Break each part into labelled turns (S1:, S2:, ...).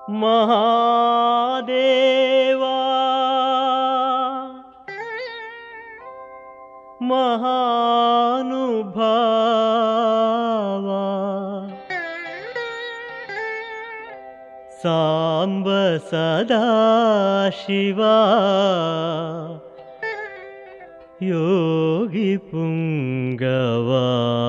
S1: మహాదేవా మహానుభావా సాంబ సదాశివా యోగి పుంగవా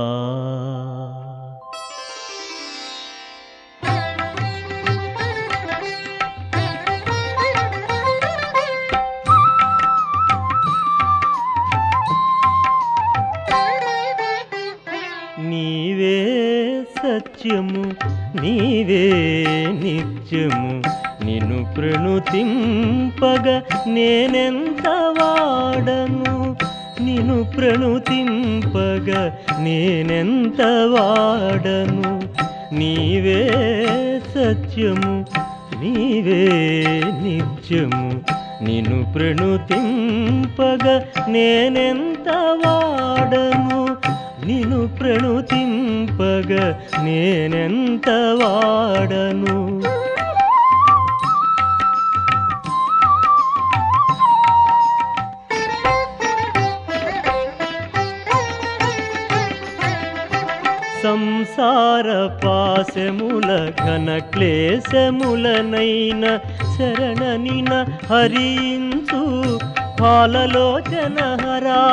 S1: నీవే సత్యము నీవే నిత్యము నిన్ను ప్రణుతింపగ నేనెంత వాడను నిన్ను ప్రణుతింపగ నేనెంత వాడను నీవే సత్యము నీవే నిత్యము నిన్ను ప్రణుతింపగ నేనెంత వాడను నిన్ను ప్రణుతింపగ నేనెంత వాడను సంసార పాశముల ఘన క్లేశములనైన శరణనిన హరించు పాలలోచన హరా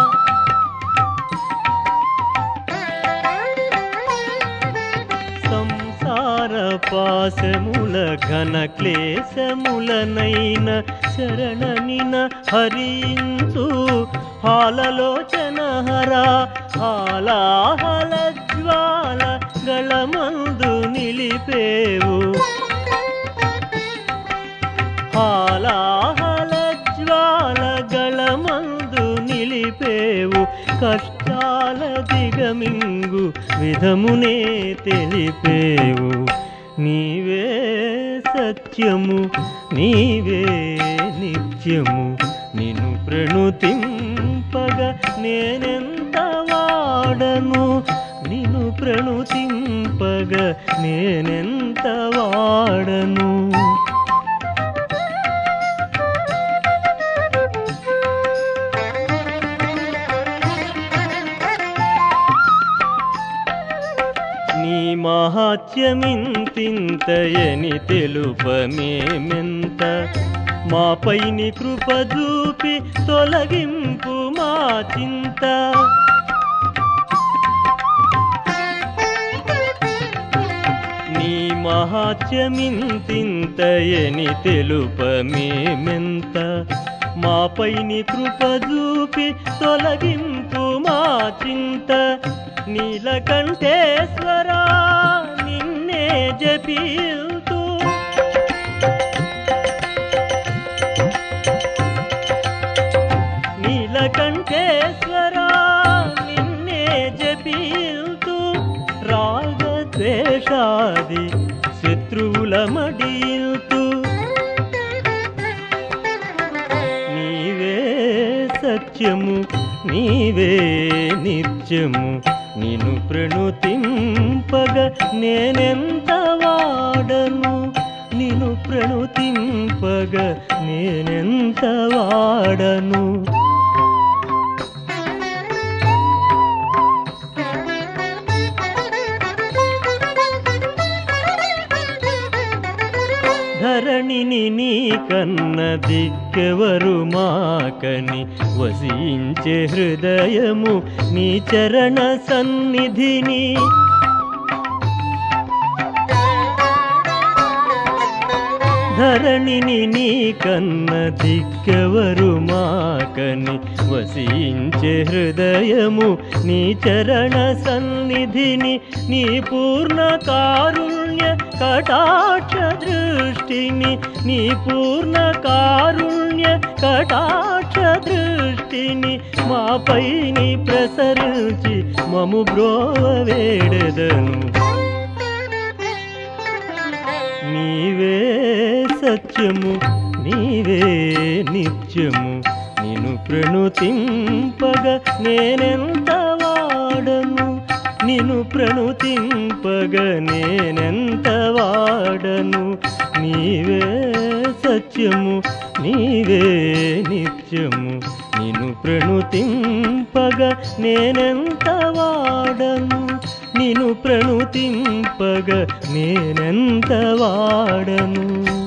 S1: సంసార పాశముల ఘన క్లేశములనైన శరణనిన హరించు హాలలోచన హరా హాలాహల జ్వాల గళమందు నిలిపేవు హాలాహల జ్వాల గళమందు నిలిపేవు కష్టాల దిగమింగు విధమునే తెలిపేవు నీవే సత్యము నీవే నిత్యము నిన్ను ప్రణుతింపగ నేనెంత వాడను నిన్ను ప్రణుతింపగ నేనెంత వాడను నీ మహాత్యమింతింతయని తెలుపమేమెంత మాపై నీ కృప చూపి తొలగింపు మా చింత నీ మహాత్యమింతింతయని తెలుపమేమెంత మాపై నీ కృప చూపి తొలగింపు మా చింత నీలకంఠేశ్వరా నిన్నే జపిల్తూ నీలకంఠేశ్వరా నిన్నే జపిల్తూ రాగద్వేషాది శత్రువుల మడిల్తూ నీవే సత్యము నీవే నిత్యము నిన్ను ప్రణుతింపగ నేనెంత వాడను నిన్ను ప్రణుతింపగ నేనెంత వాడను ధరణిని నీ కన్న దిక్కెవరు మాకని వసించే హృదయము నీ చరణ సన్నిధిని ధరణిని నీ కన్న దిక్కెవరు మాకని వసించే హృదయము నీ చరణ సన్నిధిని నీ పూర్ణ కారుణ్య కటాక్ష దృష్టిని నీ పూర్ణ కారుణ్య కటాక్ష దృష్టిని మాపై నీ ప్రసరించి మము బ్రోవ వేడెదను నీవే సత్యము నీవే నిత్యము నిన్ను ప్రణుతింపగ నేనెంత వాడను నిను ప్రణుతింపగ నేనెంత వాడను నీవే సత్యము నీవే నిత్యము నిను ప్రణుతింపగ నేనెంత వాడను నిను ప్రణుతింపగ నేనెంత వాడను